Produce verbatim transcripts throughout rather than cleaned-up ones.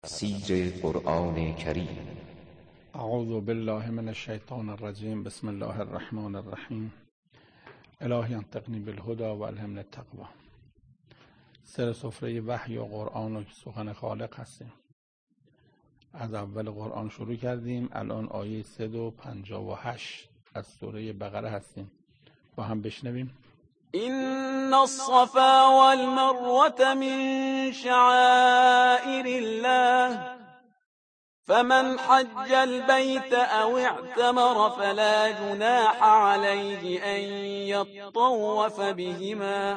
تفسیر قرآن کریم. اعوذ بالله من الشیطان الرجیم. بسم الله الرحمن الرحیم. الهی انطقنی بالهدى و الهمنی التقوی. سر سفره وحی و قرآن و سخن خالق هستیم. از اول قرآن شروع کردیم. الان آیه صد و پنجاه و هشت از سوره بقره هستیم. با هم بشنویم. إن الصفا والمروة من شعائر الله فمن حج البيت أو اعتمر فلا جناح عليه أن يطوف بهما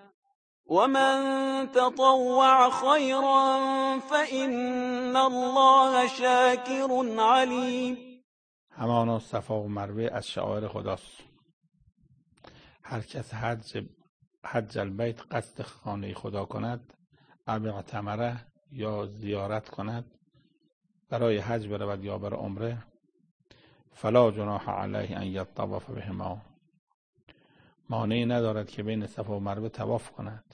ومن تطوع خيرا فإن الله شاكر عليم. همانا صفا و مروه از شعائر خداست. هر کس حج حج البیت قصد خانه خدا کند، او اعتمره یا زیارت کند، برای حج برود یا برای عمره، فلا جناح علیه ان یطوف بهما، مانعی ندارد که بین صفا و مروه طواف کند.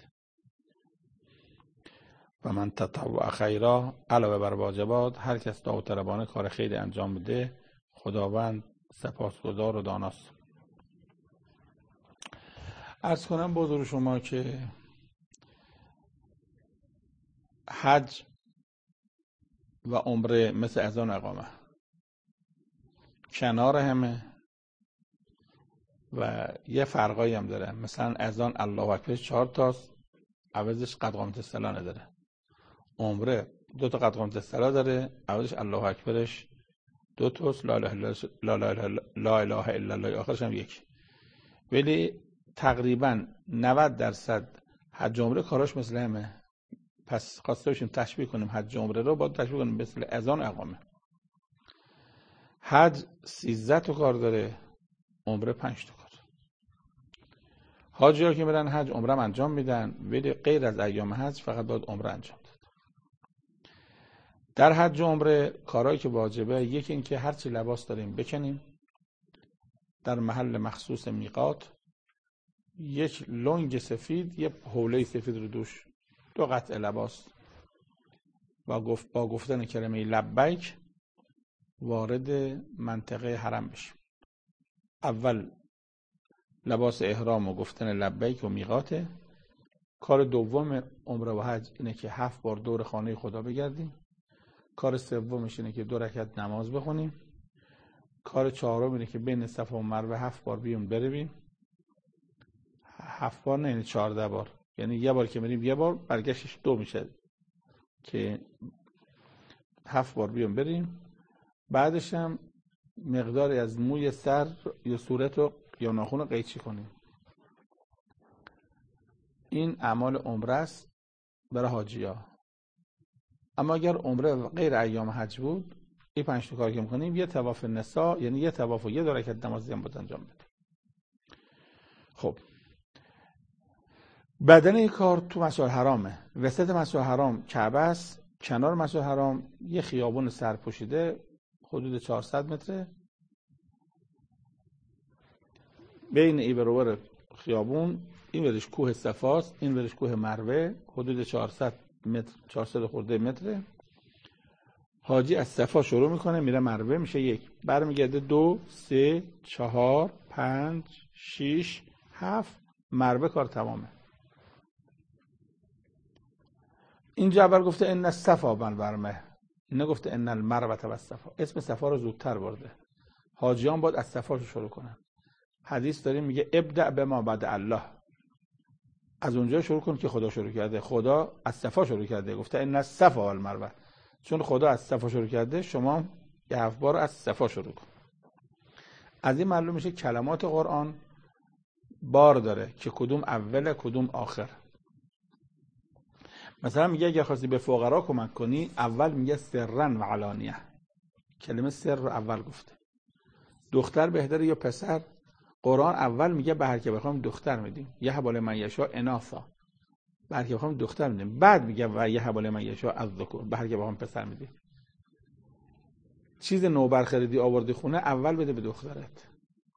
و من تطوع خیرا، علاوه بر واجبات، هر کس داوطلبانه کار خیری انجام بده، خداوند سپاسگزار و داناست. عرض کنم به حضور شما که حج و عمره مثل اذان اقامه کنار همه و یه فرقایی هم داره. مثلا اذان الله اکبر چهار تاست، عوضش قد قامت الصلاة نداره. عمره دو تا قد قامت الصلاة داره، عوضش الله اکبرش دو تاست، لا اله الا لا اله الا الله آخرش هم یک. ولی تقریبا نود درصد حج عمره کاراش مثل همه. پس خواسته باشیم تشبیه کنیم حج عمره رو باید تشبیه کنیم مثل اذان اقامه. حج سیزده تا کار داره، عمره پنج تا کار. حاجی‌ها که میرن حج عمره هم انجام میدن، ولی غیر از ایام حج فقط باید عمره انجام داد. در حج عمره کارهایی که واجبه، یکی این که هرچی لباس داریم بکنیم، در محل مخصوص میقات یک لنگ سفید، یک حوله سفید رو دوش، دو قطعه لباس و گفت با گفتن کلمه لبیک وارد منطقه حرم بشیم. اول لباس احرام و گفتن لبیک و میقاته. کار دوم عمره و حج اینه که هفت بار دور خانه خدا بگردیم. کار سومش اینه که دو رکعت نماز بخونیم. کار چهارم اینه که بین صفا و مروه هفت بار بیون برویم. هفت بار نه، یعنی چهارده بار، یعنی یه بار که میریم یه بار، برگشتش دو میشه که هفت بار بیام بریم. بعدش هم مقداری از موی سر یا صورت و یا ناخن رو قیچی کنیم. این اعمال عمره است برای حاجی‌ها. اما اگر عمره غیر ایام حج بود، این پنج تا کاری که می‌کنیم، یه طواف نساء، یعنی یه طواف و یه دو رکعت نماز هم باید انجام بدیم. خب بدن این کار تو مسجد حرامه. وسط مسجد حرام کعبه است. کنار مسجد حرام یه خیابون سرپوشیده حدود چهارصد متره. بین این برابر خیابون این ورش کوه صفاست، این ورش کوه مروه، حدود چهارصد متر، چهارصد خورده متره. حاجی از صفا شروع میکنه میره مروه، میشه یک، برمیگرده دو، سه، چهار، پنج، شیش، هفت، مروه کار تمامه. اینجا اول گفته ان الصفا والمروه، نگفته ان المروه والصفا. اسم صفا رو زودتر برده. حاجیان باید از صفا شروع کنن. حدیث داریم میگه ابدأ بما بعد الله، از اونجا شروع کن که خدا شروع کرده. خدا از صفا شروع کرده، گفته ان الصفا والمروه. چون خدا از صفا شروع کرده، شما یه هفت بار از صفا شروع کن. از این معلوم میشه کلمات قرآن بار داره که کدوم اول کدوم آخر. مثلا میگه اگه خواستی به فقرا کمک کنی، اول میگه سرن و علانیه، کلمه سر رو اول گفته. دختر بهتره یا پسر؟ قرآن اول میگه به هر که بخوام دختر میدیم، یهب لمن یشاء اناثا، به هر که بخوام دختر میدیم. بعد میگه و یهب لمن یشاء الذکور، به هر که بخوام پسر میدیم. چیز نو برخریدی آوردی خونه، اول بده به دخترت.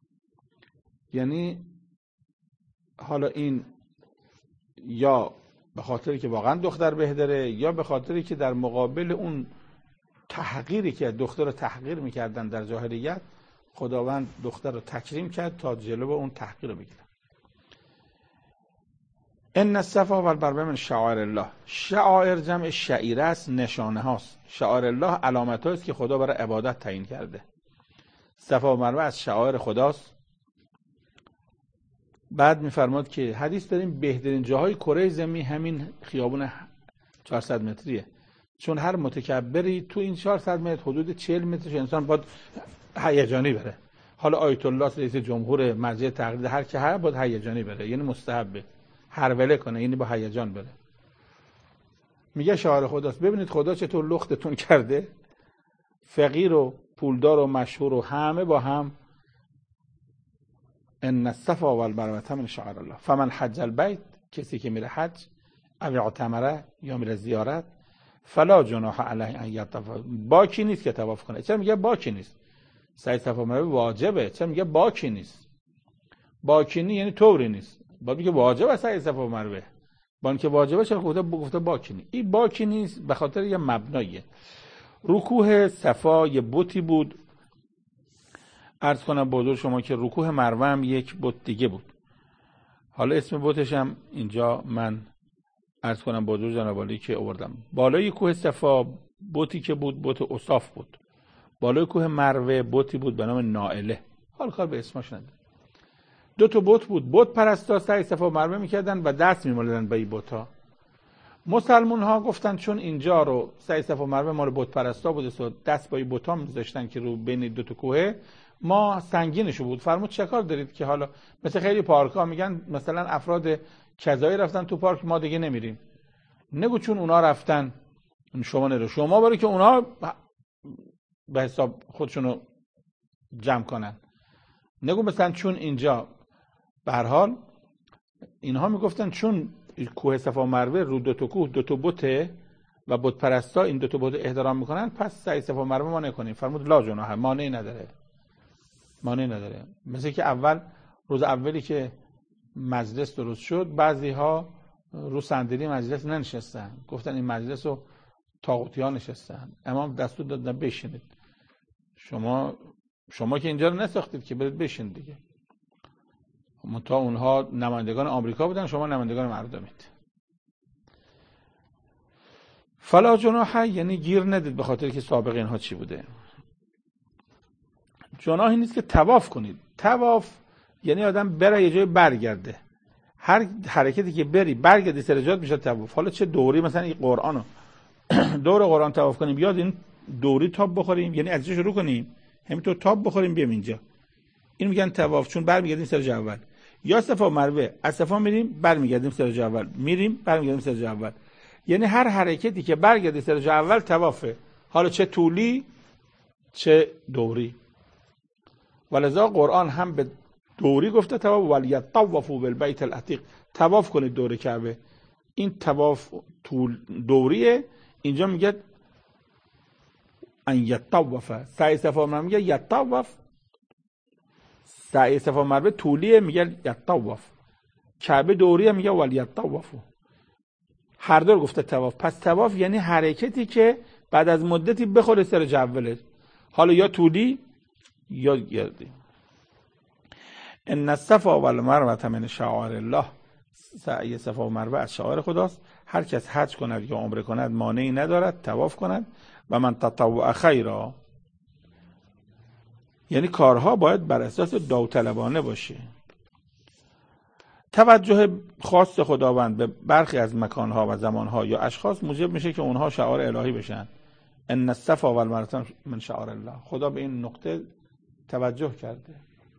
یعنی حالا این یا به خاطری که واقعا دختر بهتره یا به خاطری که در مقابل اون تحقیری که دختر رو تحقیر میکردن در جاهلیت، خداوند دختر رو تکریم کرد تا جلو اون تحقیر رو بگیره. ان الصفا والمروه من شعائر الله. شعائر جمع شعیره است، نشانه هاست. شعائر الله علامت هاست که خدا برای عبادت تعیین کرده. صفا و مروه از شعائر خداست. بعد میفرماد که حدیث داریم بهترین جاهای کره زمین همین خیابون چهارصد متریه، چون هر متکبری تو این چهارصد متر حدود چهل مترش انسان باید هیجانی بره. حالا آیت الله رئیس جمهور مرجع تقلید هر که هر باید هیجانی بره، یعنی مستحبه هروله کنه، یعنی با هیجان بره. میگه شعائر خداست. ببینید خدا چطور لختتون کرده، فقیر و پولدار و مشهور و همه با هم. ان الصفا والمروه من شعائر الله فمن حج البیت، کسی که میره حج او اعتمره یا میره زیارت، فلا جناح علیه ان یطوف، باکی نیست که طواف کنه. چرا میگه باکی نیست؟ سعی صفا مروه واجبه. چرا میگه باکی نیست؟ باکی نیست یعنی طوری نیست. بعد میگه واجبه سعی صفا مروه، با اینکه واجبه چرا گفته گفته باکی نیست؟ این باکی نیست به خاطر یه مبنایه. رکوع صفا یه بتی بود. عرض کنم بزرگ شما که رکوع مروه هم یک بت دیگه بود. حالا اسم بتش هم اینجا من عرض کنم بزرگ جناب عالی که آوردم. بالای کوه صفا بتی که بود بت اصاف بود. بالای کوه مروه بتی بود به نام نائله. حال کار به اسمش نداره. دو تا بت بود. بت پرستا سعی صفا و مروه میکردن و دست میمالیدن به این بت‌ها. مسلمون ها گفتن چون اینجا رو سعی صفا و مروه مال بت پرستا بوده، دست با این بت‌ها می‌ذاشتن که رو بین دو تا کوه ما سنگینشو بود. فرمود چه کار دارید که حالا مثل خیلی پارک‌ها میگن مثلا افراد کذایی رفتن تو پارک ما دیگه نمیریم. نگو چون اونا رفتن شما نرو، شما برای که اونا به حساب خودشونو جمع کنن. نگو مثلا چون اینجا به هر حال اینها میگفتن چون کوه صفا و مروه رو دو تا کوه دو تا بته و بت پرستا این دو تا بت احترام میکنن، پس سعی صفا و مروه ما نکنیم. فرمود لا جناح، مانعی نداره. مانعی نداره. مثل که اول روز اولی که مجلس درست شد بعضی ها رو صندلی مجلس ننشستن، گفتن این مجلس رو طاغوتی ها نشستن. امام دستور دادن بشینید. شما شما که اینجا رو نساختید که برید بشین دیگه. تا اونها نمایندگان آمریکا بودن، شما نمایندگان مردمید. فلا جناح یعنی گیر ندید به خاطر که سابقه اینها چی بوده. جناحی نیست که طواف کنید. طواف یعنی آدم بره یه جای برگرده. هر حرکتی که بری برگردی سر جات میشه طواف. حالا چه دوری، مثلا این قرآنو دور قرآن طواف کنیم، بیاد این دوری تاب بخوریم، یعنی از شروع کنیم همینطور تاب بخوریم بیام اینجا، این میگن طواف، چون برمیگردیم سر جا اول. یا صفا و مروه، از صفا میریم برمیگردیم سر جا اول، میریم برمیگردیم سر جا اول، یعنی هر حرکتی که برگردی سر جا اول طوافه، حالا چه طولی چه دوری. ولذا قرآن هم به دوری گفته طواف، ولیطوفوا بالبیت العتیق، طواف کنید دور کعبه. این طواف طول دوریه. اینجا میگه ان یطوف، سعی صفا و مروه میگه یطوف، سعی صفا و مروه طولیه میگه یطوف، کعبه دوریه میگه ولیطوفوا. هر دور گفته طواف. پس طواف یعنی حرکتی که بعد از مدتی بخوره سر جوله، حالا یا طولی یا گردی. ان الصفا والمروه من شعائر الله، سعی صفا و مروه از شعائر خداست. هر کس حج کند یا عمره کند مانعی ندارد طواف کند. و من تطوع خیرا، یعنی کارها باید بر اساس داوطلبانه باشه. توجه خاص خداوند به برخی از مکانها و زمانها یا اشخاص موجب میشه که اونها شعائر الهی بشن. ان الصفا والمروه من شعائر الله، خدا به این نقطه توجه کرده.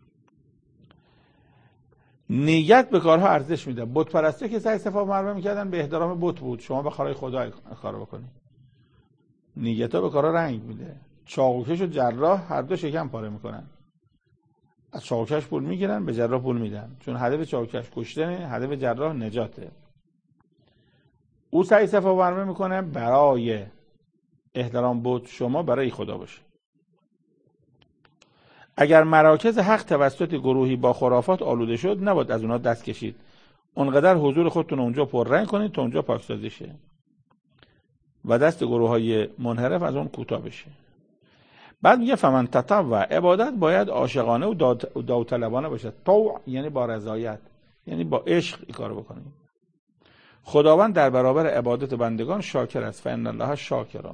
نیت به کارها ارزش میده. بت پرستی که سعی صفا و مروه میکردن به احترام بت بود، شما به کارهای خدا کارو بکنید. نیت‌ها به کارها رنگ میده. چاقوکش و جراح هر دو شکم پاره میکنن. از چاقوکش پول میگیرن، به جراح پول میدن، چون هدف چاقوکش کشتنه، هدف جراح نجاته. او سعی صفا و مروه میکنه برای احترام بت، شما برای خدا باشه. اگر مراکز حق توسط گروهی با خرافات آلوده شد، نباید از اونها دست کشید. اونقدر حضور خودتون اونجا پررنگ کنید تا اونجا پاکسازی شه و دست گروه های منحرف از اون کوتاه بشه. بعد میگه فمن تطوع، عبادت باید عاشقانه و داوطلبانه باشه. طوع یعنی با رضایت، یعنی با عشق این کارو بکنید. خداوند در برابر عبادت بندگان شاکر است. فإن الله شاکر.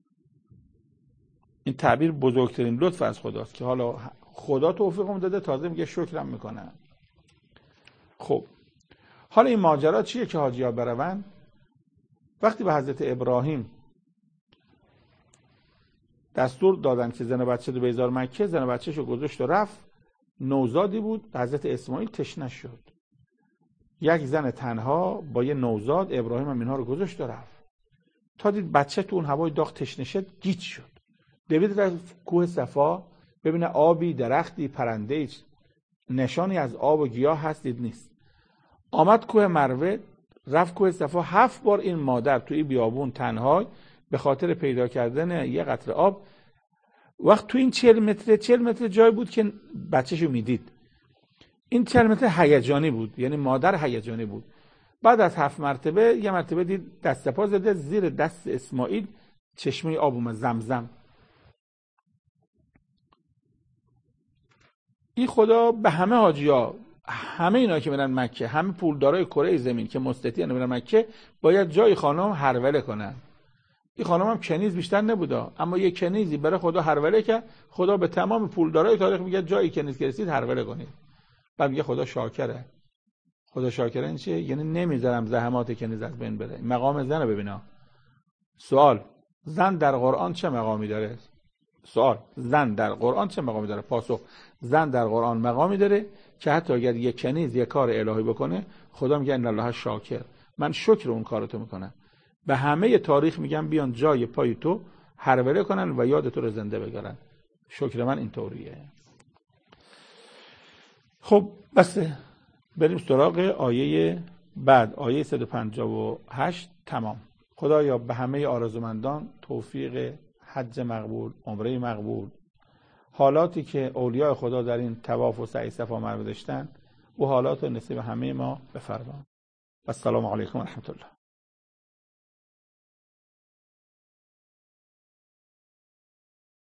این تعبیر بزرگترین لطف از خداست که حالا خدا توفیقم داده، تازه میگه شکرم میکنن. خب حالا این ماجرا چیه که حاجی‌ها برون؟ وقتی به حضرت ابراهیم دستور دادن که زن بچه رو بیزار مکه، زن بچه‌ش رو گذاشت و رفت. نوزادی بود. حضرت اسماعیل تشنه شد. یک زن تنها با یه نوزاد، ابراهیم هم اینها رو گذاشت و رفت. تا دید بچه تو اون هوای داغ تشنه شد، گیج شد. دوید رفت کوه صفا ببینه آبی، درختی، پرنده‌ای، نشانی از آب و گیاه هست، دید نیست. آمد کوه مروه، رفت کوه صفا. هفت بار این مادر توی بیابون تنها به خاطر پیدا کردن یه قطره آب، وقت تو این چهل متر چهل متر جای بود که بچه‌شو میدید. این چهل متر هیجانی بود، یعنی مادر هیجانی بود. بعد از هفت مرتبه یه مرتبه دید دست پا زده، زیر دست اسماعیل چشمه آب اومد، زمزم. این خدا به همه حاجی‌ها، همه اینا که میرن مکه، همه پولدارای کره زمین که مستطیعن میرن مکه، باید جای خانم هروله کنن. این خانم هم کنیز بیشتر نبوده، اما یه کنیزی برای خدا هروله که خدا به تمام پولدارای تاریخ میگه جایی کنیز که رسید هروله کنید. بعد میگه خدا شاکره. خدا شاکره این چیه؟ یعنی نمیذارم زحمات کنیز از بین بره. مقام زن رو ببینا. سوال: زن در قرآن چه مقامی داره؟ سوال: زن در قرآن چه مقامی داره؟ پاسخ: زن در قرآن مقامی داره که حتی اگر یک کنیز یک کار الهی بکنه، خدا میگه ان الله شاکر، من شکر اون کارتو میکنم. به همه تاریخ میگم بیان جای پای تو هروله کنن و یاد تو رو زنده بگارن. شکر من اینطوریه. خب بس بریم سراغ آیه بعد، آیه صد و پنجاه و هشت. تمام. خدایا به همه آرزومندان توفیق حج مقبول، عمره مقبول، حالاتی که اولیاء خدا در این طواف و سعی صفا مروه داشتن، او حالات رو نصیب همه ما بفرما. السلام علیکم و رحمت الله.